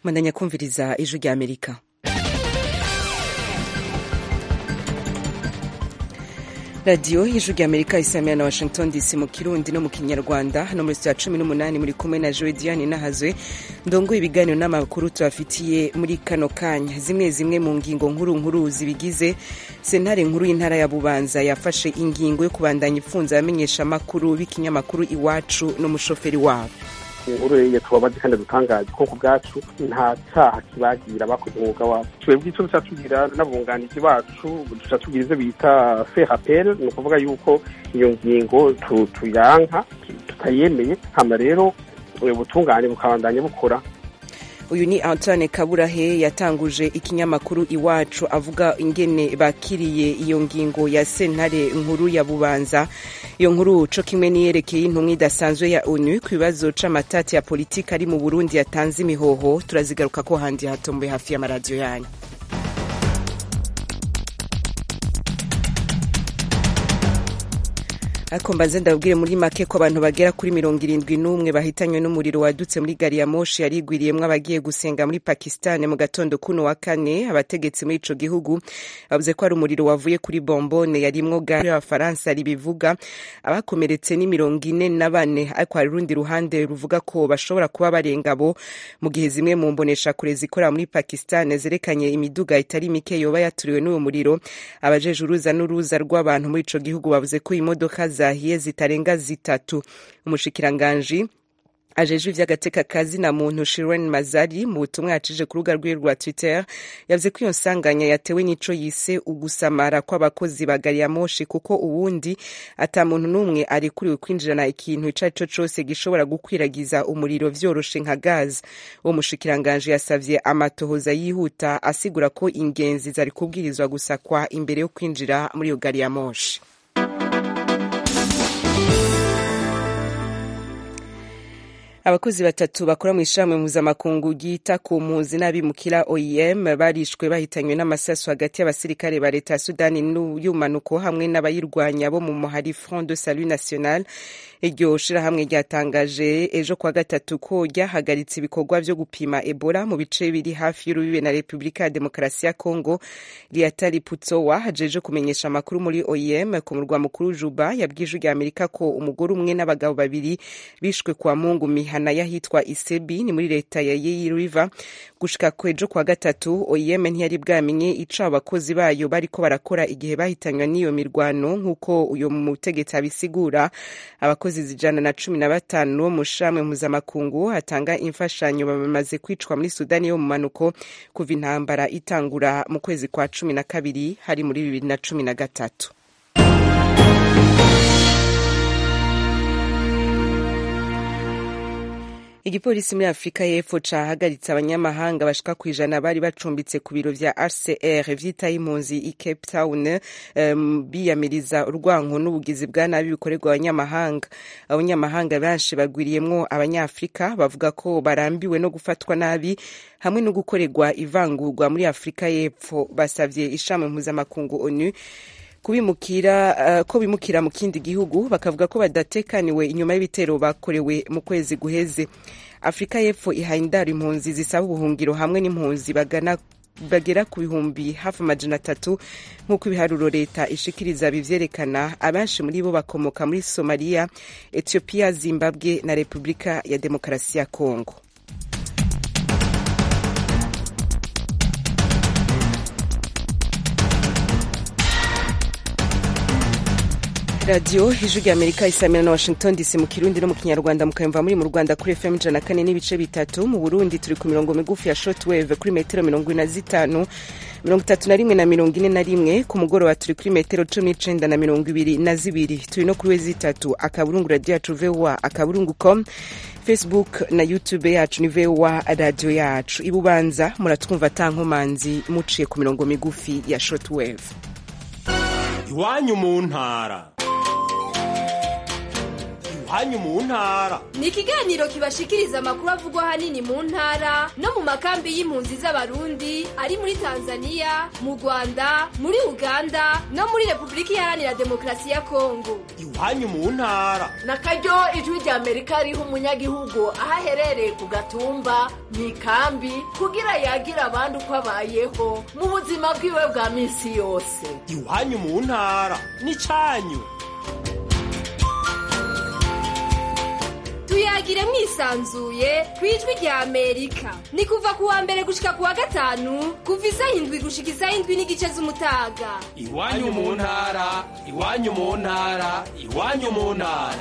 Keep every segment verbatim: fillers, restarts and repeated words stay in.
Mandanya kumviriza ijwi rya Amerika. Radio ijwi rya Amerika isamira na Washington D C mu Kirundi no mu Kinyarwanda. Hano muri studio cumi n'umunani muri kumwe na Joe Diane Nahazwe ndongo ibiganiro n'amakuru tubafitiye muri kano kanya. Zimwe zimwe mu ngingo nkuru nkuru zibigize sentare nkuru y'intara ya Bubanza yafashe ingingo yo kubandanya ifunza abamenyesha makuru b'ikinyamakuru Iwacu n'umushoferi wabo. Inkuru ya tubabazi kandi dutangaje ko ku bwacu nta cyaha kibagira bakoze umwuga wabo. Twebwe icyo tugira n'abunganizi bacu duca tugira ivyo bita fait rappel, ni ukuvuga yuko iyo ngingo tuyanka tutayemeye, hama rero ubutungane bukabandanya bukora. Uyu ni Antoine Kaburahe yatanguje ikinyamakuru Iwacu avuga ingene bakiriye iyo ngingo ya sentare nkuru ya Bubanza. Iyo nkuru co kimwe niyerekeye intumwa idasanzwe ya ONU ku bibazo c'amatati ya politika ari mu Burundi yatanze imihoho. Turazigaruka ko handi hatombe hafi ya maradiyo yanyu. Ako mbanze ndabwire muri make ko abantu bagera kuri mirongo irindwi n'umwe bahitanywe n'umuriro wadutse muri gari ya moshi yarigwiriyemwo abagiye gusenga muri Pakistan mu gatondo kuno wa kane. Abategetsi muri ico gihugu bavuze ko ari umuriro wavuye kuri bombone yarimwo gari y'Abafaransa ribivuga. Abakomeretse ni mirongo ine na bane, ariko hari urundi ruhande ruvuga ko bashobora kuba barenga bo, mu gihe zimwe mu mbonesha kure zikora muri Pakistan zerekanye imiduga itari mike yoba yaturiwe n'uwo muriro. Abajeje uruza n'uruza rw'abantu muri ico gihugu bavuze ko imodoka zahiye zitarenga zitatu. Umushikiranganji ajeje ivy'agateka kazi na muntu Shirin Mazari mu butumwa yacije ku rubuga rwiwe rwa Twitter yavuze ko iyo nsanganya yatewe n'ico yise ugusamara kw'abakozi ba gari ya moshi, kuko ubundi ata muntu n'umwe arikuriwe kwinjirana ikintu ico arico cose gishobora gukwiragiza umuriro vyoroshe nka gaz. Uwo mushikiranganji yasavye amatohoza yihuta asigura ko ingenzi zari kubwirizwa gusakwa imbere yo kwinjira muri iyo gari ya moshi. Abakozi batatu bakora mu ishami mpuzamakungu ryita ku mpunzi n'abimukira O I M barishwe bahitanywe n'amasasu hagati y'abasirikare ba leta ya Sudani y'umanuko hamwe n'abayirwanya bo mu muhari Front de Salut National. Iryo shirahamwe ryatangaje ejo kwa gatatu ko ryahagaritse ibikorwa vyo gupima Ebola mu bice biri hafi y'urubibe na Republika ya Demokarasi ya Kongo. Liatari Putsowa hajeje kumenyesha amakuru muri O I M ku murwa mukuru Juba yabwije rya Amerika ko umugore umwe n'abagabo babiri bishwe kwa Mungu mihana yahitwa Isebi ni muri leta ya Yei River. Gushika kwejo kwa gatatu O I M ntiyari bwamenye ico abakozi bayo bariko barakora igihe bahitanywa n'iyo mirwano nk'uko uyo mutegetsi abisigura. Abakozi zijana na cumi na batanu bo mu shami mpuzamakungu atanga imfashanyo bamaze kwicwa muri Sudani yo mu manuko kuva intambara itangura mu kwezi kwa cumi na kabiri hari muri bibiri na cumi na gatatu. Igipolisi muri Afrika y'Epfo cahagaritse abanyamahanga bashika kwijana bari bacumbitse ku biro vya R C R vyitaye impunzi i Cape Town, um, biyamiriza urwanko n'ubugizi bwa nabi bikorerwa abanyamahanga. Abanyamahanga benshi bagwiriyemwo abanyafrika bavuga ko barambiwe no gufatwa nabi hamwe no gukorerwa ivangurwa muri Afrika y'Epfo. Basavye ishami mpuzamakungu ONU kubimukira uh, ko bimukira mu kindi gihugu, bakavuga ko badatekaniwe inyuma y'ibitero bakorewe mu kwezi guheze. Afrika y'Epfo ihaye indaro impunzi zisaba ubuhungiro hamwe n'impunzi bagana bagera ku bihumbi hafi amajana atatu nk'uko ibiharuro leta ishikiriza bivyerekana. Abenshi muri bo bakomoka muri Somalia, Ethiopia, Zimbabwe na Republika ya Demokarasi ya Kongo. Radio ijwi rya Amerika isamira na Washington D C mu Kirundi no mu Kinyarwanda, mukayumva muri mu Rwanda kuri F M ijana na kane n'ibice bitatu. Mu Burundi turi ku mirongo migufi ya shortwave kuri metero mirongo ine na zitanu, mirongo itatu na rimwe na mirongo ine na rimwe. Ku mugoroba turi kuri metero cumi n'icenda na mirongo ibiri na zibiri. Turi no kuri wezi itatu akaburungu radio yacu V O A akaburungu com. Facebook na YouTube yacu ni V O A radio yacu. Ibubanza muratwumva tankomanzi muciye ku mirongo migufi ya shortwave. Iwanyu mu ntara. iwanyu mu ntara. Ni ikiganiro kibashikiriza amakuru avugwa hanini mu ntara no mu makambi y'impunzi z'abarundi ari muri Tanzania, mu Rwanda, muri Uganda no muri Republika Iharanira Demokarasi ya Kongo. Iwanyu mu ntara. Nakaryo ijwi rya Amerika riha umunyagihugu aho aherereye ku gatumba mu ikambi kugira yagira abandi uko abayeho mu buzima bwiwe bwa minsi yose. Iwanyu mu ntara n'icanyu. Tuyagire mwisanzuye kwijwi rya Amerika. Ni kuva kuwa mbere gushika kuwa gatanu kuva isaha indwi gushika isaha indwi n'igice z'umutaga. Iwanyu mu ntara, iwanyu mu ntara, iwanyu mu ntara.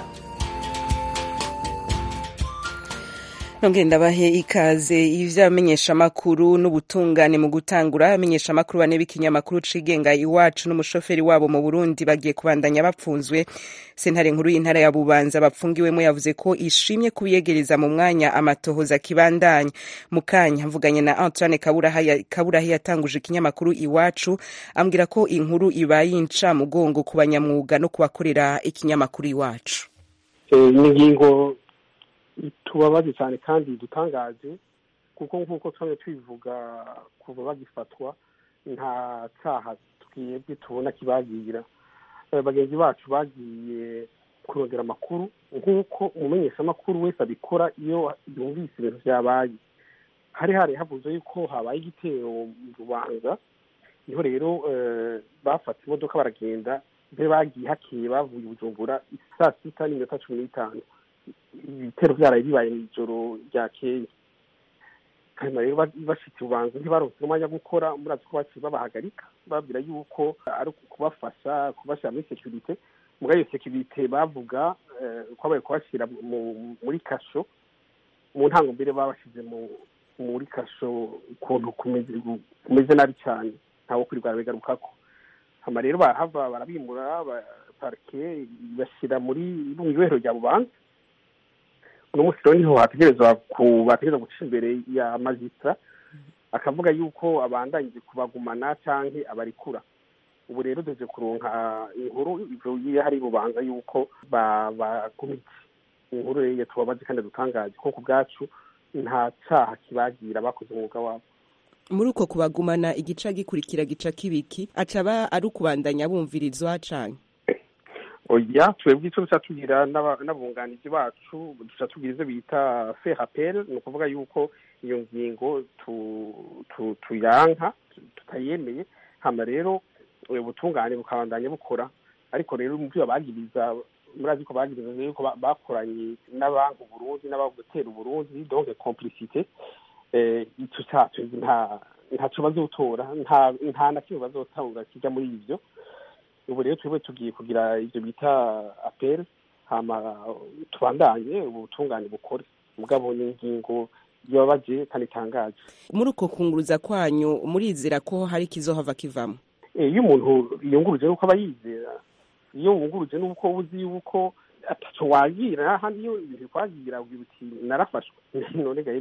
Nongere ndabahe ikaze ivyamenyesha makuru n'ubutungane mu gutangura amenyesha makuru bane b'ikinyamakuru cigenga Iwacu n'umushoferi wabo mu Burundi bagiye kubandanya bapfunzwe. Sentare nkuru y'intara ya Bubanza bapfungiwemo yavuze ko ishimye kubiyegereza mu mwanya amatohoza kibandanya. Mukanya mvuganye na Antoine Kaburahe Kaburahe yatanguje ikinyamakuru Iwacu ambwira ko inkuru ibaye inca mugongo ku banyamwuga no kubakorera ikinyamakuru Iwacu. Eh n'ingingo tubabaze cyane kandi dutangaje kuko nk'uko twamye twivuga kuva bagifatwa nta cyaha twebwe tubona kibagira. Bagenzi bacu bagiye kurondera amakuru nk'uko umumenyesha amakuru wese abikora iyo yumvise ibintu byabaye. Hari hari havuze yuko habaye igitero mu Rubanza, niho rero bafata imodoka baragenda mbere bagiye hakiye bavuye Bujumbura saa sita n'iminota cumi n'itanu. Ibitero byaraye bibaye mu ijoro ryakeye. Kandi rero bashitse Bubanza ntibaronse umwanya gukora, murazi ko baciye babahagarika babwira yuko ari kubafasha kubashyira muri security. Mugayo security bavuga ko abaye kubashyira muri kasho mu ntango mbere babashize muri kasho ukuntu kumeze nabi cyane ntawo kuri barabigarukako. Hama rero bahava barabimura parke bashyira muri ibihero rya Bubanza. N'umunsi rero niho hategerezwa kubategereza guca imbere ya magistrat akavuga yuko abandanyije kubagumana canke abarikura. Ubu rero duze kuronka inkuru ivyo hari Bubanza yuko bagumitse. Inkuru rero yatubabaze kandi dutangaje ko ku bwacu nta cyaha kibagira bakoze umwuga wabo. Muri uko kubagumana igica gikurikira gica kibiki acaba ari ukubandanya bumvirizwa canke oya twebwe icyo tugira n'abunganizi bacu duca tugira ivyo bita fait rappel, ni ukuvuga yuko iyo ngingo tuyanka tutayemeye. Hama rero ubutungane bukabandanya bukora, ariko rero mu byo bagiriza murazi ko bagiriza yuko bakoranye n'abantu Burundi n'abagutera Burundi, donc complicité. Eh icyo cyacu nta ntaco bazotora, nta nta na kimwe bazotanga kijya muri ivyo. Ubu rero twebwe tugiye kugira ivyo bita appel, hama tubandanye ubutungane bukore. Mugabo n'ingingo yabaje kandi tangaje. Muri uko kunguruza kwanyu murizera ko hari kizohava kivamo? Eh iyo umuntu yunguruje nuko abayizera, iyo wunguruje nuko uzi yuko ataco wagira handi iyo ibintu kwagira uti narafashwe none gaye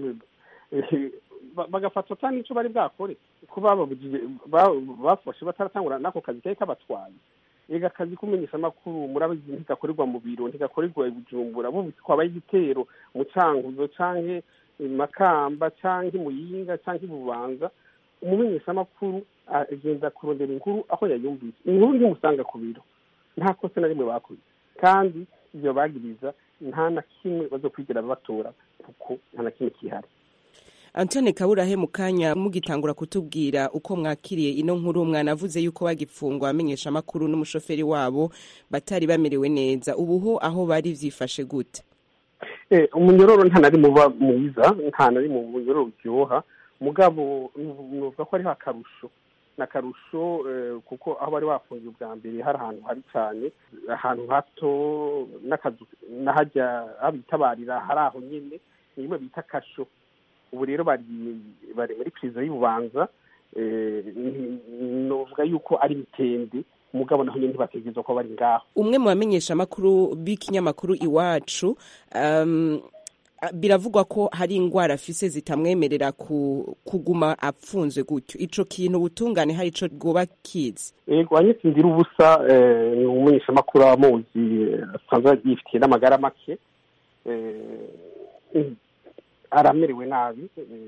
bagafatwa cyane icyo bari bwakore kuba babujije bafashe bataratangura nako kazi kake kabatwaye. Ega kazi kumenyesha makuru murabizi ntikakorerwa mu biro, ntikakorerwa Bujumbura, bo bitwabaye igitero mu Cankuzo canke Makamba canke Muyinga canke Bubanza. Umumenyesha makuru agenda kurondera inkuru aho yayumvise. Inkuru ntimusanga ku biro, nta kosa na rimwe bakoze, kandi ibyo bagiriza nta na kimwe bazokwigira batora kuko nta na kimwe kihari. Antoine Kaburahe mukanya mugitangura kutubwira uko mwakiriye ino nkuru, mwanavuze yuko bagipfungwa amenyesha makuru n'umushoferi wabo batari bamerewe neza. Ubuho aho bari vyifashe gute? Eh umunyororo nta nari muba mwiza, nta nari mu munyororo byoha, mugabo nuvuga ko ari hakarusho nakarusho uh, kuko aho bari bafungiye ubwa mbere hari ahantu hari cyane, ahantu hato n'akazu nahajya abitabarira hari aho nyene nimwe bita kasho. Ubu rero bari bari muri prison y'Ububanza, eh novuga yuko ari mitende, mugabo naho nyene bategezwa ko bari ngaho. Umwe mu bamenyesha makuru b'ikinyamakuru Iwacu um, biravugwa ko hari ingwara afise zitamwemerera ku, kuguma apfunzwe gutyo ico kintu ubutungane hari ico bwoba kizi. Ego Agnes Ndirubusa ni umumenyeshamakuru amuzi asanzwe yifitiye n'amagara make aramerewe nabi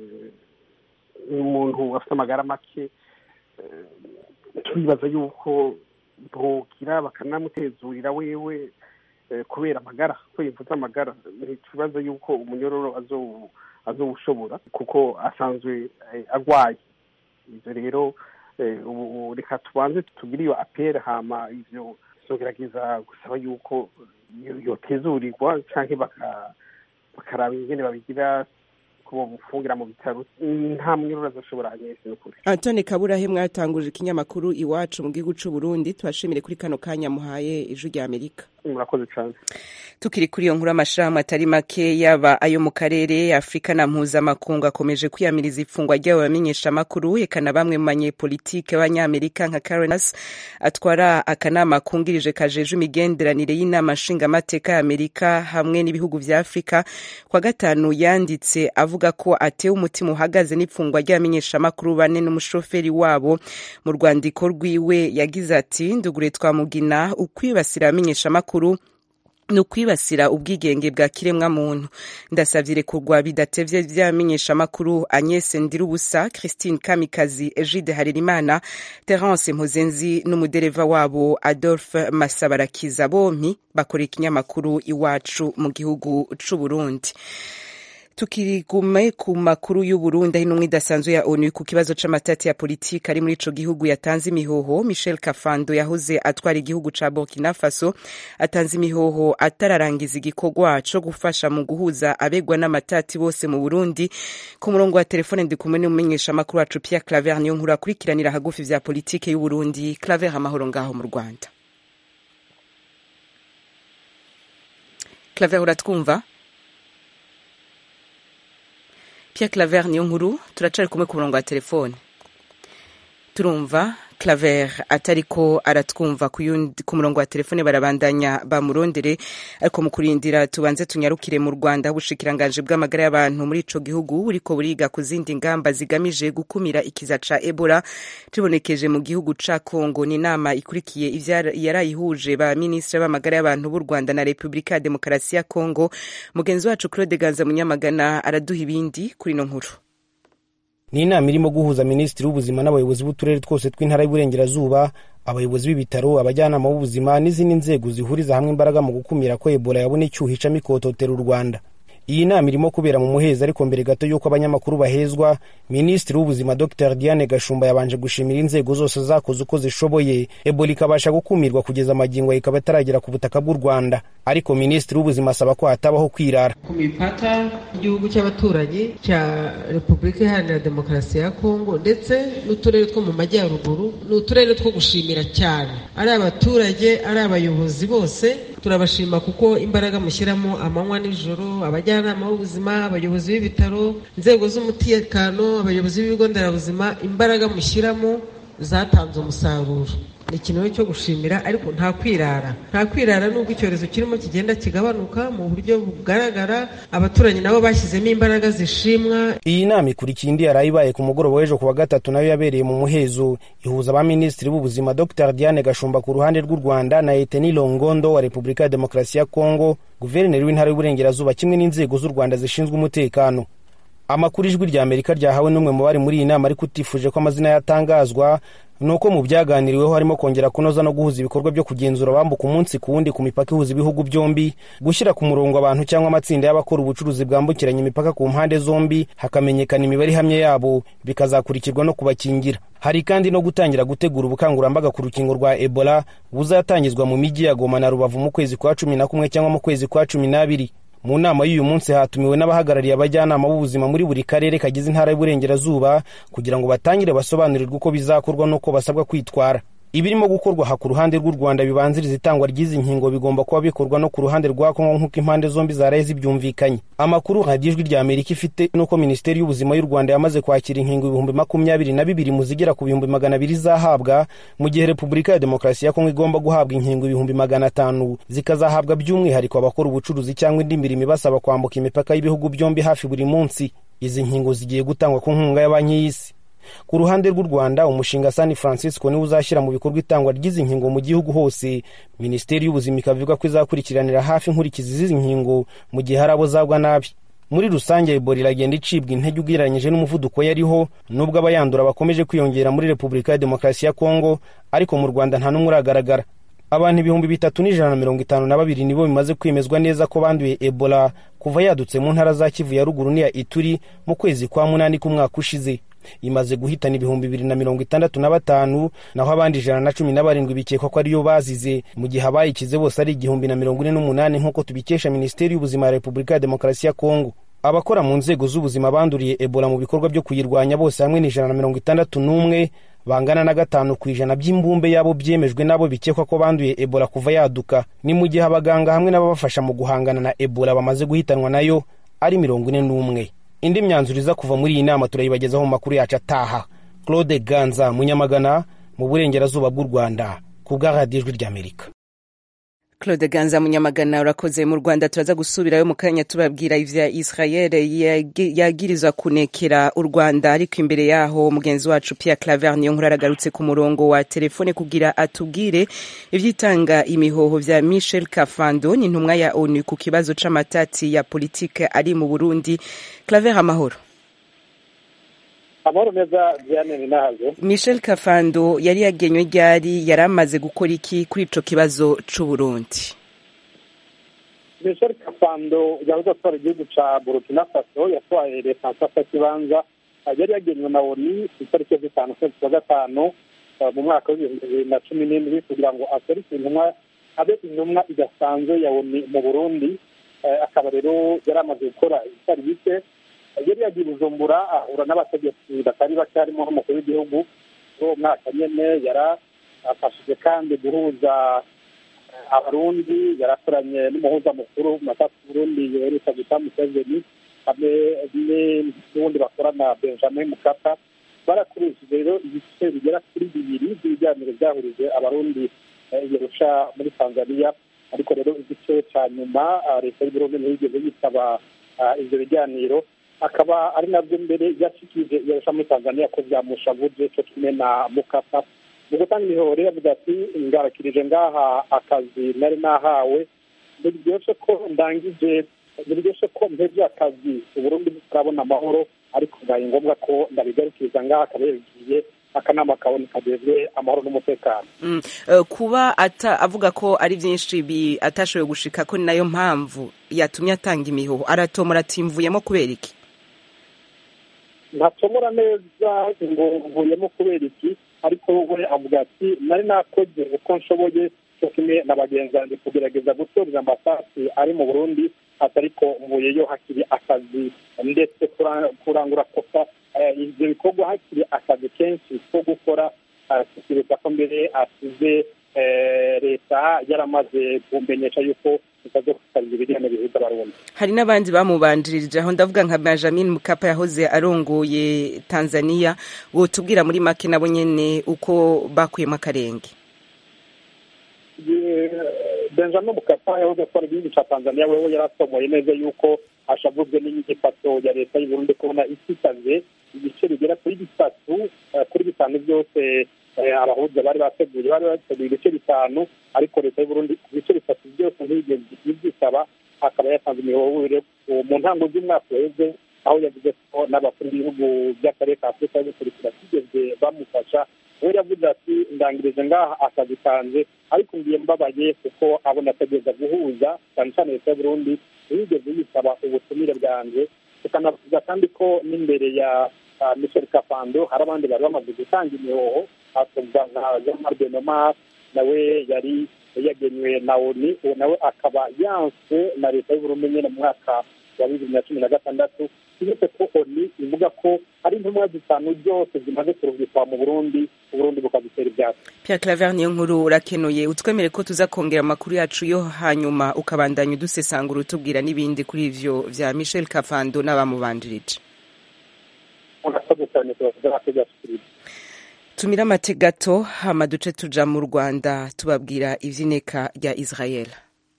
umuntu afite amagara make twibaza yuko bogira bakanamutezurira wewe kubera amagara ko yivuza amagara ntitubaza yuko umunyororo azo azowushobora kuko asanzwe agwaye. Ivyo rero ubu reka tubanze tugire iyo apere hama ivyo sogerageza gusaba yuko yotezurirwa canke bakaraba ingene babigira kubo bufungira mu bitaro nta munyororo azoshobora Agnes n'ukuri. Antone Kaburahe mwatanguje ikinyamakuru Iwacu mu gihugu c'u Burundi twashimire kuri kano kanya muhaye ijwi rya Amerika. Murakoze cyane. Tukiri kuri iyo nkuru amashirahamwe atari make yaba ayo mu karere Afrika na mpuzamakungu akomeje kwiyamiriza ifungwa ry'abo bamenyeshamakuru ekana bamwe mu banyepolitike b'Abanyamerika nka Carenas atwara akanama kungirije kajeje imigenderanire y'inama nshingamateka ya Amerika hamwe n'ibihugu vya Afrika kwa gatanu yanditse avuga ko atewe umutima uhagaze n'ifungwa ry'abamenyeshamakuru bane n'umushoferi wabo. Mu rwandiko rwiwe yagize ati ndugure twamugina ukwibasira abamenyeshamakuru no kwibasira ubwigenge bwa kiremwa muntu. Ndasavye rekurwa bidatevye vyamenyesha makuru Agnes Ndirubusa, Christine Kamikazi, Egide Harerimana, Terence Mpozenzi n'umudereva wabo Adolphe Masabarakiza bompi bakora ikinyamakuru Iwacu mu gihugu c'u Burundi. Tukiri gume ku makuru y'u Burundi hino mwidasanzwe ya ONU ku kibazo c'amatati ya politika ari muri ico gihugu yatanze imihoho. Michel Kafando yahoze atwara igihugu ca Burkina Faso atanze imihoho atararangiza igikorwa co gufasha mu guhuza abegwa n'amatati bose mu Burundi. Ku murongo wa telefone ndi kumwe n'umumenyesha makuru wacu Pierre Claver niyo nkuru akurikiranira hagufi vya politike y'u Burundi. Claver, amahoro ngaho mu Rwanda. Claver, uratwumva? Pierre Claver niyo nkuru turacari kumwe ku murongo wa telefone. Turumva Claver atariko aratwumva ku murongo wa telefone barabandanya bamurondere ariko mu kurindira tubanze tunyarukire mu Rwanda ubushikiranganje bw'amagara y'abantu muri ico gihugu buriko buriga ku zindi ngamba zigamije gukumira ikiza ca Ebola tibonekeje mu gihugu ca Kongo. Ni inama ikurikiye yarayihuje ba ministre b'amagara y'abantu b'u Rwanda na Republika ya Demokarasi ya Kongo. Mugenzi wacu Claude Ganza Munyamagana araduha ibindi kuri no nkuru. Ni inama irimo guhuza minisitiri w'ubuzima n'abayobozi b'uturere twose tw'intara y'Iburengerazuba, abayobozi b'ibitaro, abajyanama b'ubuzima n'izindi nzego zihuriza hamwe imbaraga mu gukumira ko Ebola yabona icyuho icamo ikototera u Rwanda. Iyi nama irimo kubera mu muheza ariko mbere gato yuko abanyamakuru bahezwa, minisitiri w'ubuzima Dr Diane Gashumba yabanje gushimira inzego zose zakoze uko zishoboye Ebola ikabasha gukumirwa kugeza amagingo ikaba itaragera ku butaka bw'u Rwanda. Ariko minisitiri w'ubuzima asaba ko hatabaho kwirara. Ku mipaka y'igihugu cy'abaturanyi cya Repubulika Iharanira Demokarasi ya Kongo ndetse n'uturere two mu majyaruguru n'uturere two gushimira cyane ari abaturage ari abayobozi bose turabashima kuko imbaraga mushyiramo amanywa n'ijoro, abajyanama b'ubuzima, abayobozi b'ibitaro, inzego z'umutekano, abayobozi b'ibigo nderabuzima, imbaraga mushyiramo zatanze umusaruro. Ni ikintu cyo gushimira ariko nta kwirara nta kwirara nubwo icyorezo kirimo kigenda kigabanuka mu buryo bugaragara, abaturanyi nabo bashyizemo imbaraga zishimwa. Iyi nama ikurikiye indi yarayibaye ku mugoroba w'ejo kuwa gatatu nayo yabereye mu muhezo ihuza ba ministri b'ubuzima Dr Diane Gashumba ku ruhande rw'u Rwanda na Eteni Longondo wa Republika ya Demokarasi ya Kongo, guverineri w'intara y'Uburengerazuba kimwe n'inzego z'u Rwanda zishinzwe umutekano. Amakuru ijwi rya Amerika ryahawe n'umwe mu bari muri iyi nama ariko utifuje ko amazina yatangazwa nuko mu byaganiriweho harimo kongera kunoza no guhuza ibikorwa byo kugenzura abambuka umunsi ku wundi ku mipaka ihuza ibihugu byombi, gushyira ku murongo abantu cyangwa amatsinda y'abakora ubucuruzi bwambukiranya imipaka ku mpande zombi, hakamenyekana imibare ihamye yabo, bikazakurikirwa no kubakingira. Hari kandi no gutangira gutegura ubukangurambaga ku rukingo rwa Ebola buzatangizwa mu mijyi ya Goma na Rubavu mu kwezi kwa cumi na kumwe cyangwa mu kwezi kwa cumi n'abiri. Mu nama y'uyu munsi hatumiwe n'abahagarariye abajyanama b'ubuzima muri buri karere kagize intara y'Uburengerazuba kugira ngo batangire basobanurirwe uko bizakorwa n'uko basabwa kwitwara. ibirimo gukorwa ha ku ruhande rw'u Rwanda bibanziriza itangwa ry'izi nkingo bigomba kuba bikorwa no ku ruhande rwa Kongo nk'uko impande zombi zaraye zibyumvikanye. Amakuru Radio Ijwi rya Amerika ifite nuko Minisiteri y'Ubuzima y'u Rwanda yamaze kwakira inkingo ibihumbi makumyabiri na bibiri mu zigera ku bihumbi magana abiri zahabwa, mu gihe Repubulika ya Demokarasi ya Kongo igomba guhabwa inkingo ibihumbi magana atanu zikazahabwa by'umwihariko abakora ubucuruzi cyangwa indi mirimo ibasaba kwambuka imipaka y'ibihugu byombi hafi buri munsi. Izi nkingo zigiye gutangwa ku nkunga ya Banki y'Isi. Ku ruhande rw'u Rwanda, umushinga San Francisco ni uzashyira mu bikorwa itangwa ry'izi nkingo mu gihugu hose. Minisiteri y'Ubuzima ikavuga ko izakurikiranira hafi inkurikizi z'izi nkingo mu gihe hari abo zagwa nabi. Muri rusange Ebola iragenda icibwa intege ugereranyije n'umuvuduko yariho, nubwo abayandura bakomeje kwiyongera muri Repubulika ya Demokarasi ya Kongo, ariko mu Rwanda nta n'umwe uragaragara. Abantu ibihumbi bitatu n'ijana na mirongo itanu na babiri nibo bimaze kwemezwa neza ko banduye Ebola kuva yadutse mu ntara za Kivu ya ruguru n'iya Ituri mu kwezi kwa munani k'umwaka ushize. Imaze guhitana ibihumbi bibiri na mirongo itandatu na batanu, naho abandi ijana na cumi na barindwi bikekwa ko ariyo bazize, mu gihe abayikize bose ari igihumbi na mirongo ine n'umunani nk'uko tubikesha Minisiteri y'Ubuzima ya Repubulika ya Demokarasi ya Kongo. Abakora mu nzego z'ubuzima banduriye Ebola mu bikorwa byo kuyirwanya bose hamwe ni ijana na mirongo itandatu n'umwe, bangana na gatanu ku ijana by'imbumbe yabo byemejwe nabo bikekwa ko banduye Ebola kuva yaduka. Ni mu gihe abaganga hamwe n'ababafasha mu guhangana na Ebola bamaze guhitanwa nayo ari mirongo ine n'umwe. Indi myanzuro iza kuva muri iyi nama turayibagezaho mu makuru yacu ataha. Claude Ganza, Munyamagana, mu burengerazuba bw'u Rwanda, ku bwa Radio Ijwi rya Amerika. Claude Ganza, Munyamagana, urakoze. Mu Rwanda turaza gusubirayo mu kanya tubabwira ivya Israel yagirizwa kunekera u Rwanda, ariko imbere yaho mugenzi wacu Pierre Claver niyo nkuru aragarutse ku murongo wa telefone kugira atubwire ivyitanga imihoho vya Michel Kafando, ni ntumwa ya ONU ku kibazo c'amatati ya politike ari mu Burundi. Claver, amahoro. Amahoro neza Diane Ninahazo. Michel Kafando yari yagenywe ryari, yaramaze gukora iki kuri ico kibazo c'u Burundi? Michel Kafando yavuze ko ari igihugu ca Burkina Faso yatwaye leta nsasa kibanza, yari yagenywe na ONU itariki ya gatanu kwezi kwa gatanu mu mwaka w'ibihumbi bibiri na cumi n'indwi kugira ngo aserukire intumwa, abe intumwa idasanzwe ya ONU mu Burundi. Akaba rero yari amaze gukora ibitari bike. Yari yagiye Bujumbura ahura n'abategetsi batari bake harimo n'umukuru w'igihugu. Uwo mwaka nyene yarafashije kandi guhuza abarundi, yarakoranye n'umuhuza mukuru matatu Burundi Yoweri Kaguta Museveni hamwe n'ubundi bakorana Benjamin Mkapa. Barakurikije rero ibice bigera kuri bibiri by'ibiganiro byahurije abarundi Arusha muri Tanzania, ariko rero igice ca nyuma leta y'Uburundi ntiyigeze yitaba ivyo biganiro, akaba ari nabyo mbere yashikije Arusha muri Tanzania ko byamushavuje cyo kimwe na Mukapa. Mu gutanga imihoro yavuga ati ngarakirije ngaha akazi nari nahawe, biryoshe ko ndangije, biryoshe ko mpevye akazi Uburundi butarabona amahoro, ariko ngaye ngombwa ko ndabigarukiriza ngaha akabegiye akanama kabone kageze amahoro n'umutekano. Mm. Uh, kuba ata avuga ko ari byinshi bi atashoboye gushika ko nayo mpamvu yatumye atanga imihoho, aratomora atimvuyemo kubera iki? Ntatomora neza ngo mvuyemo kubera iki, ariko we avuga ati nari nakoze uko nshoboye cyo kimwe na bagenzi banjye kugerageza gutorera amasasi ari mu Burundi, atariko mvuyeyo hakiri akazi ndetse kurangura kosa ibyo bikorwa hakiri akazi kenshi ko gukora. Tukireka ko mbere asize leta yaramaze kumenyesha yuko itazo kutabira ibijyanye bihuza abarundi. Hari n'abandi bamubandirije aho ndavuga nka Benjamin Mkapa yahoze arongoye Tanzania, wotubwira muri make nabo nyene uko bakuyemo akarenge? Benjamin Mkapa yahoze akora igihugu ca Tanzania, wewe yarasomoye neza yuko ashavuzwe n'inyifato ya leta y'u Burundi kubona isitaze ibice bigera kuri bitatu kuri bitanu byose abahuza bari bateguye bari bateguye ibice bitanu, ariko leta y'u Burundi ibice bitatu byose ntiyigeze ibyisaba. Akaba yatanze imihoho mu ntango z'umwaka weze, aho yavuze ko n'abakuru b'ibihugu by'akarere ka Afurika y'Ubuseruko batigeze bamufasha. We yavuze ati ndangirije ngaha akazi kanjye, ariko ngiye mbabaye kuko abona ategereza guhuza cyane cyane leta y'u Burundi ntiyigeze yisaba ubutumire bwanjye. Tukanavuga kandi ko n'imbere ya Michel Kafando hari abandi bari bamaze gutanga imihoho, tuvuga nka Jean-Marc Benomar nawe yari yagenywe na ONU, nawe akaba yanswe na leta y'u Burundi nyine mu mwaka wa bibiri na cumi na gatandatu. Uretse ko ONU ivuga ko hari intumwa zitanu zose zimaze kurungikwa mu Burundi, Uburundi bukazitera ibyatsi. Pierre Claver niyo nkuru urakenuye utwemere ko tuza kongera amakuru yacu yo hanyuma ukabandanya udusesangura utubwira n'ibindi kuri ivyo vya Michel Kafando n'abamubanjirije. Tumira amategato hama duce tuja mu Rwanda tubabwira ivy'ineka rya Israel.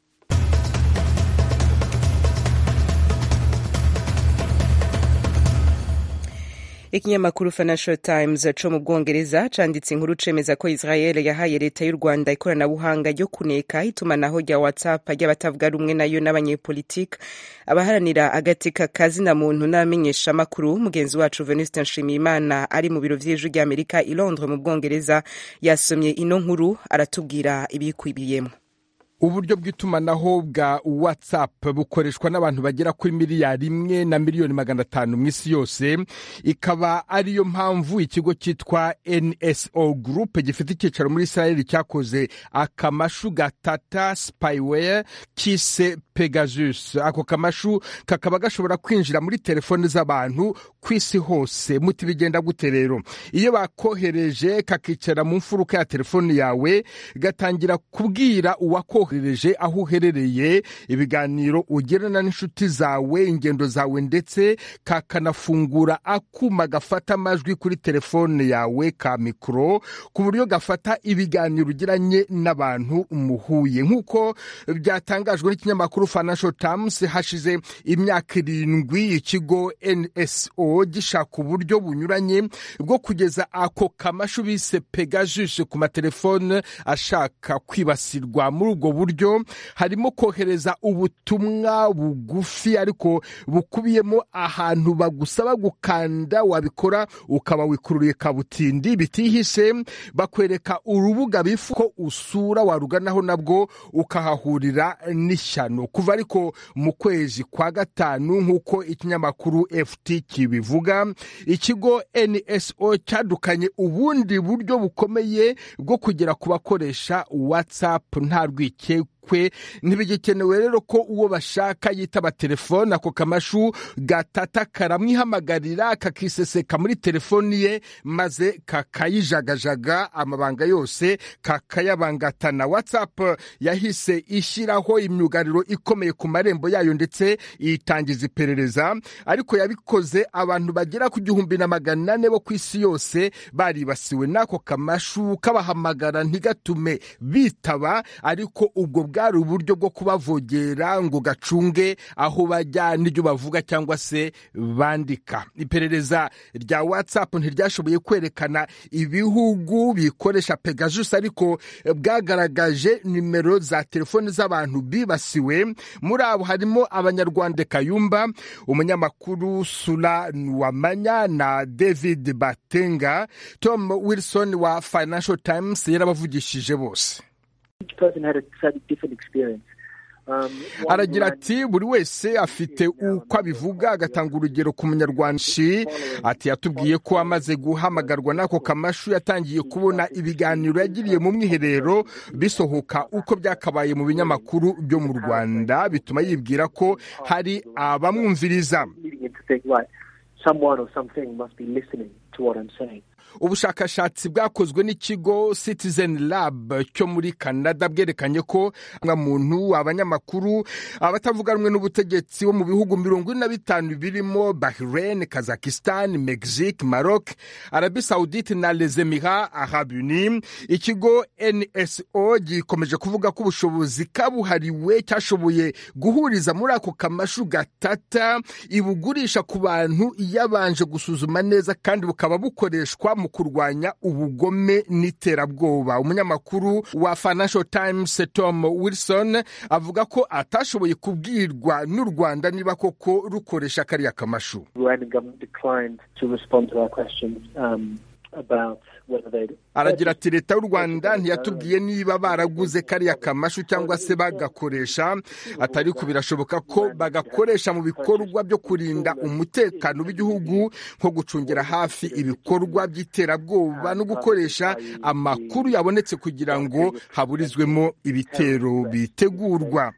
Ikinyamakuru Financial Times co mu Bwongereza canditse inkuru cemeza ko Israel yahaye leta y'u Rwanda ikoranabuhanga ryo kuneka itumanaho rya WhatsApp ry'abatavuga rumwe nayo n'abanyepolitike abaharanira agateka kazina muntu n'abamenyesha makuru. Mugenzi wacu Venuste Nshimiyimana ari mu biro vy'ijwi rya Amerika i Londres mu Bwongereza yasomye ino nkuru aratubwira ibikwibiyemo. Uburyo bw'itumanaho bwa WhatsApp bukoreshwa n'abantu bagera kuri miliyari imwe na miliyoni magana atanu mu isi yose, ikaba ariyo mpamvu ikigo cyitwa N S O Group gifite icyicaro muri Israel cyakoze akamashu gatata spyware kise Pegasus. Ako kamashu kakaba gashobora kwinjira muri telefone z'abantu kwisi hose. Muti bigenda gute rero? Iyo bakohereje kakicara mu mfuruka ya telefone yawe, gatangira kubwira uwako reje aho uherereye, ibiganiro ugirana n'inshuti zawe, ingendo zawe, ndetse kakanafungura akuma gafata amajwi kuri telefone yawe ka mikro ku buryo gafata ibiganiro ugiranye n'abantu muhuye. Nk'uko byatangajwe n'ikinyamakuru Financial Times, hashize imyaka irindwi ikigo N S O gishaka uburyo bunyuranye bwo kugeza ako kamashu bise Pegasus ku matelefone ashaka kwibasirwa. Muri ubwo buryo harimo kohereza ubutumwa bugufi ariko bukubiyemo ahantu bagusaba gukanda, wabikora ukaba wikururiye kabutindi bitihise. Bakwereka urubuga bifu ko usura waruganaho nabwo ukahahurira n'ishyano. Kuva ariko mu kwezi kwa gatanu nk'uko ikinyamakuru F T kibivuga, ikigo N S O cyadukanye ubundi buryo bukomeye bwo kugera ku bakoresha WhatsApp nta rwike kwe. Ntibigikenewe rero ko uwo bashaka yitaba telefone. Ako kamashu gatata karamwihamagarira kakiseseka muri telefoni ye maze kakayijagajaga, amabanga yose kakayabangatana. WhatsApp yahise ishyiraho imyugariro ikomeye ku marembo yayo ndetse itangiza iperereza, ariko yabikoze abantu bagera ku gihumbi na magana ane bo kwisi yose baribasiwe n'ako kamashu kabahamagara ntigatume bitaba, ariko ubwo bwari uburyo bwo kubavogera ngo gacunge aho bajya n'ibyo bavuga cyangwa se bandika. Iperereza rya WhatsApp ntiryashoboye kwerekana ibihugu bikoresha Pegasus, ariko bwagaragaje nimero za telefone z'abantu bibasiwe. Muri abo harimo Abanyarwanda Kayumba, umunyamakuru Sula Nwamanya na David Batenga. Tom Wilson wa Financial Times yarabavugishije bose. Aragira ati buri wese afite uko abivuga, agatanga urugero ku munyarwanda. Ati yatubwiye ko amaze guhamagarwa n'ako kamashu yatangiye kubona ibiganiro yagiriye mu mwiherero bisohoka uko byakabaye mu binyamakuru byo mu Rwanda, bituma yibwira ko hari abamwumviriza. Ubushakashatsi bwakozwe n'ikigo Citizen Lab cyo muri Canada bwerekanye ko nka muntu, abanyamakuru, abatavuga rumwe n'ubutegetsi bo mu bihugu mirongo ine na bitanu birimo Bahrain, Kazakhstan, Mexique, Maroc, Arabie Saoudite na Les Emirats Arabes Unis. Ikigo N S O gikomeje kuvuga ko ubushobozi kabuhariwe cyashoboye guhuriza muri ako kamashu gatata ibugurisha ku bantu yabanje gusuzuma neza, kandi bukaba bukoreshwa mu kurwanya ubugome n'iterabwoba. Umunyamakuru wa Financial Times Tom Wilson avuga ko atashoboye kubwirwa n'u Rwanda niba koko rukoresha kariya kamashu. Aragira ati leta y'u Rwanda ntiyatubwiye niba baraguze kariya kamashu cyangwa se bagakoresha, atari ko birashoboka ko bagakoresha mu bikorwa byo kurinda umutekano w'igihugu nko gucungira hafi ibikorwa by'iterabwoba no gukoresha amakuru yabonetse kugira ngo haburizwemo ibitero bitegurwa.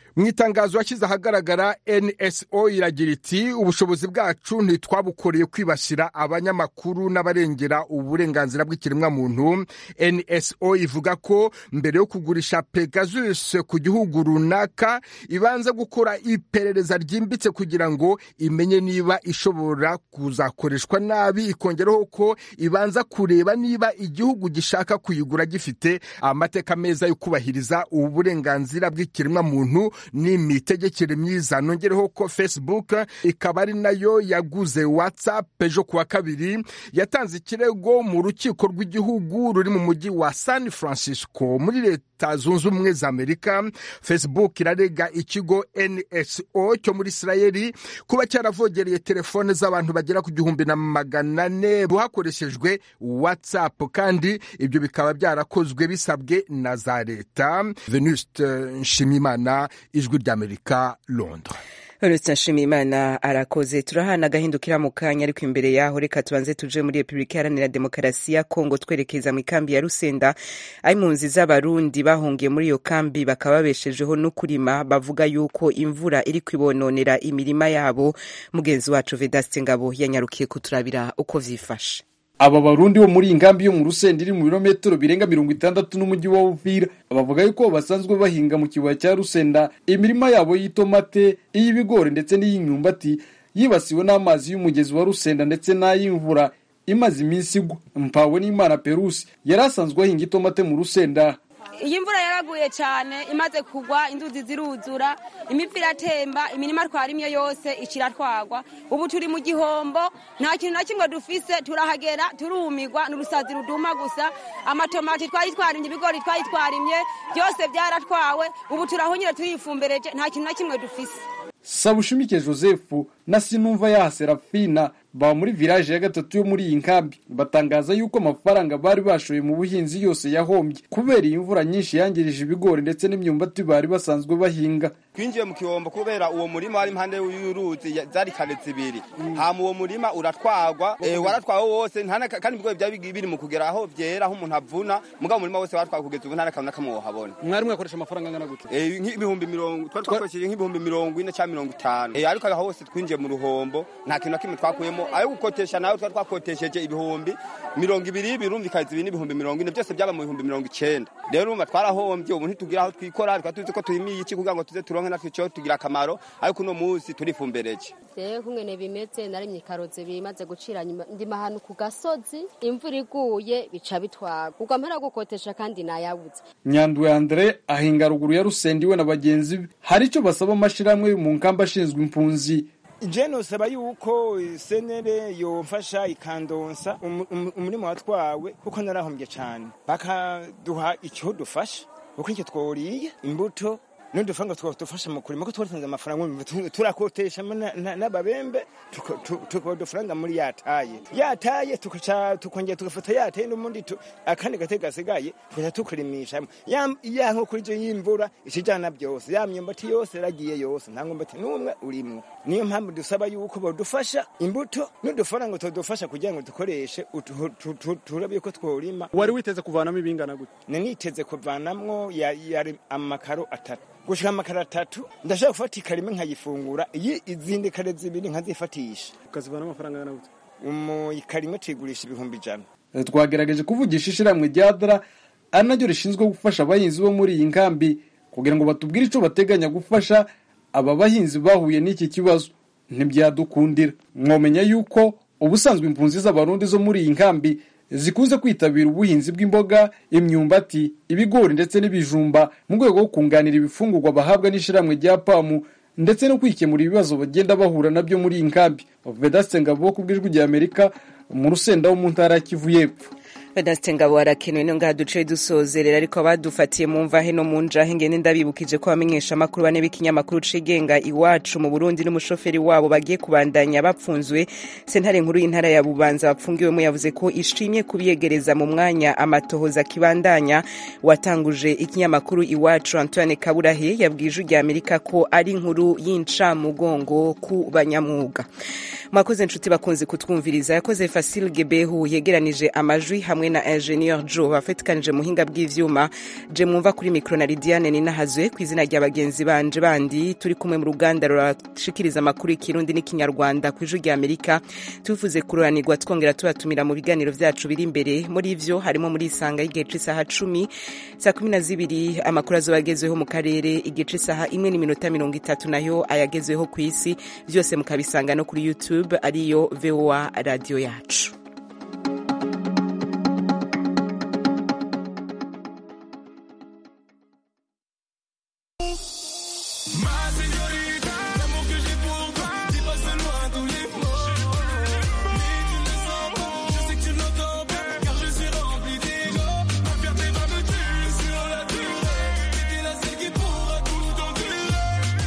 mu itangazo yashyize ahagaragara N S O iragira iti ubushobozi bwacu ntitwabukoreye kwibasira abanyamakuru n'abarengera uburenganzira bw'ikiremwamuntu. N S O ivuga ko mbere yo kugurisha Pegasus ku gihugu runaka ibanza gukora iperereza ryimbitse kugira ngo imenye niba ishobora kuzakoreshwa nabi, ikongeraho ko ibanza kureba niba igihugu gishaka kuyigura gifite amateka meza yo kubahiriza uburenganzira bw'ikiremwamuntu n'imitegekere myiza. Nongereho ko Facebook ikaba ari nayo yaguze WhatsApp ejo kuwa kabiri, yatanze ikirego mu rukiko rw'igihugu ruri mu mujyi wa San Francisco muri Leta Zunze Ubumwe za Amerika. Facebook irarega ikigo N S O cyo muri Israeli kuba cyaravogereye telefone z'abantu bagera ku gihumbi na magana ane hakoreshejwe WhatsApp, kandi ibyo bikaba byarakozwe bisabwe na za leta. Venuste Nshimiyimana, Ijwi ry'Amerika, Londres. Venuste Nshimiyimana arakoze. Turahana agahindukira mu kanya, ariko imbere yaho reka tubanze tuje muri Repubulika Iharanira Demokarasi ya Kongo twerekeza mu ikambi ya Rusenda. Impunzi z'abarundi bahungiye muri iyo kambi bakaba babeshejeho no kurima, bavuga yuko imvura iri kwibononera imirima yabo. Mugenzi wacu Vedaste Ngabo yanyarukiye kuturabira uko vyifashe. Aba barundi bo muri inkambi yo mu Rusenda iri mu birometero birenga mirongo itandatu n'umujyi wa Uvira bavuga yuko basanzwe bahinga mu kibaya cya Rusenda imirima yabo y'itomate, iy'ibigori ndetse n'iy'imyumbati yibasiwe n'amazi y'umugezi wa Rusenda ndetse n'ay'imvura imaze iminsi igwa. Mpawe n'Imana Perusi yari asanzwe ahinga itomate mu Rusenda. Iyi mvura yaraguye cyane, imaze kugwa inzuzi ziruzura, imivu iratemba, imirima twarimye yose ikiratwagwa. Ubu turi mu gihombo, nta kintu na kimwe dufise, turahagera turumirwa n'urusazi ruduma gusa. Amatomati twari twarimye, ibigori twari twarimye byose byaratwawe. Ubu turahonyera turifumbereje, nta kintu na kimwe dufise. Sabushimike Joseph na Sinumva ya Serafina ba muri village ya gatatu yo muri iyi nkambi batangaza yuko amafaranga bari bashoye mu buhinzi yose yahombye kubera imvura nyinshi yangirije ibigori ndetse n'imyumbati bari basanzwe bahinga. Twinjiye mu kiyombo kubera uwo murima ari impande y'uruzi zari kane zibiri, ha mu uwo murima uratwagwa, e, waratwawe wose ntana kandi ibigori byari biri mu kugera aho byera aho umuntu avuna, mugabo umurima wose waratwawe kugeza ubu ntana kamwe kamwe habona. Mwari mwakoresha amafaranga angana gute? Eh, nk'ibihumbi mirongo twari twakoresheje nk'ibihumbi mirongo ine cyangwa mirongo itanu. Eh, ariko aho hose twinjiye mu ruhombo nta kintu kimwe twakuyemo, ayo gukotesha nayo twari twakotesheje ibihumbi mirongo ibiri birumvikaza ibindi ibihumbi mirongo ine byose byaba mu bihumbi mirongo icenda. Rero urumva twarahombye, ubu ntitugira aho twikora, ariko tuzi ko tuyimiye iki kugira ngo tuze turonke natwe cyo tugira akamaro, ariko uno munsi turifumbereje. Rero kungene bimeze narimye karoze bimaze gucira ndima hanu ku gasozi, imvura iguye bica bitwaga ubwo mpera gukotesha kandi nayabuze. Nyandwe Andre ahinga ruguru ya Rusendi we na bagenzi be hari icyo basaba amashiramwe mu nkamba ashinzwe impunzi. Jeno saba yuko senere yomfasha ikandonsa umurimo watwawe kuko narahombye cyane, bakaduha icyo dufasha kuko icyo tworiye imbuto n'udufanga twafasha mu kurima ko twatanze amafaranga turakotesha n'ababembe tukodufranga muri yataye yataye tukaca tukongera tugafata yataye n'umundi akandi gatega gasigaye tukaca tukurimisha ya nko kuri je y'imvura ikijana byose ya myumbati yose ragiye yose nta ngombati n'umwe urimwe. Niyo mpamvu dusaba yuko bodufasha imbuto n'udufaranga tudufasha kugira ngo dukoreshe turabiye ko tworima. Wari witeze kuvanamo ibingana gute? Niteze kuvanamwo yari amakaro atatu gushika amakara atatu, ndashaka gufata ikarime nkayifungura, iyi izindi kare zibiri nkazifatisha. Ukazivana amafaranga angana gute? Umu ikarime tuyigurisha ibihumbi ijana. Twagerageje kuvugisha ishiramwe rya Dara anaryo rishinzwe gufasha abahinzi bo muri iyi nkambi kugira ngo batubwire ico bateganya gufasha aba bahinzi bahuye n'iki kibazo, ntibyadukundira. Mwomenya yuko ubusanzwe impunzi z'abarundi zo muri iyi nkambi zikuze kwitabira ubuhinzi bw'imboga, imyumbati, ibigori ndetse n'ibijumba mu rwego rwo kunganira ibifungurwa bahabwa n'ishiramwe rya Pamu ndetse no kwikemura ibibazo bagenda bahura nabyo muri iyi nkambi. Vedaste Ngabo ku bw'Ijwi ry'Amerika mu Rusenda wo mu ntara ya Kivu y'Epfo. Vedaste Ngabo arakenewe no ngaha duce dusozerera, ariko abadufatiye mu mvahe no mu njahe ngene ndabibukije ko bamenyesha amakuru bane b'ikinyamakuru cigenga Iwacu mu Burundi n'umushoferi wabo bagiye kubandanya bapfunzwe. Sentare nkuru y'intara ya Bubanza bapfungiwemo yavuze ko ishimye kubiyegereza mu mwanya amatohoza kibandanya. Watanguje ikinyamakuru Iwacu Antoine Kaburahe yabwije ujya Amerika ko ari inkuru y'inca mugongo ku banyamwuga. Mwakoze inshuti bakunze kutwumviriza, yakoze Fasil Gebehu yegeranije amajwi hamwe hamwe na Engineer Joe bafatikanije muhinga bw'ivyuma. Je mwumva kuri micro na Lidiane Ninahazwe kw'izina rya bagenzi banje bandi turi kumwe mu ruganda rurashikiriza amakuru y'ikirundi n'ikinyarwanda kw'ijwi rya Amerika. Tuvuze kururanirwa twongera tubatumira mu biganiro vyacu biri imbere. Muri ivyo harimo muri isanga y'igihe c'isaha cumi saa kumi na zibiri amakuru azobagezweho mu karere, igihe c'isaha imwe n'iminota mirongo itatu nayo ayagezweho kw'isi. Vyose mukabisanga no kuri YouTube ariyo V O A radio yacu.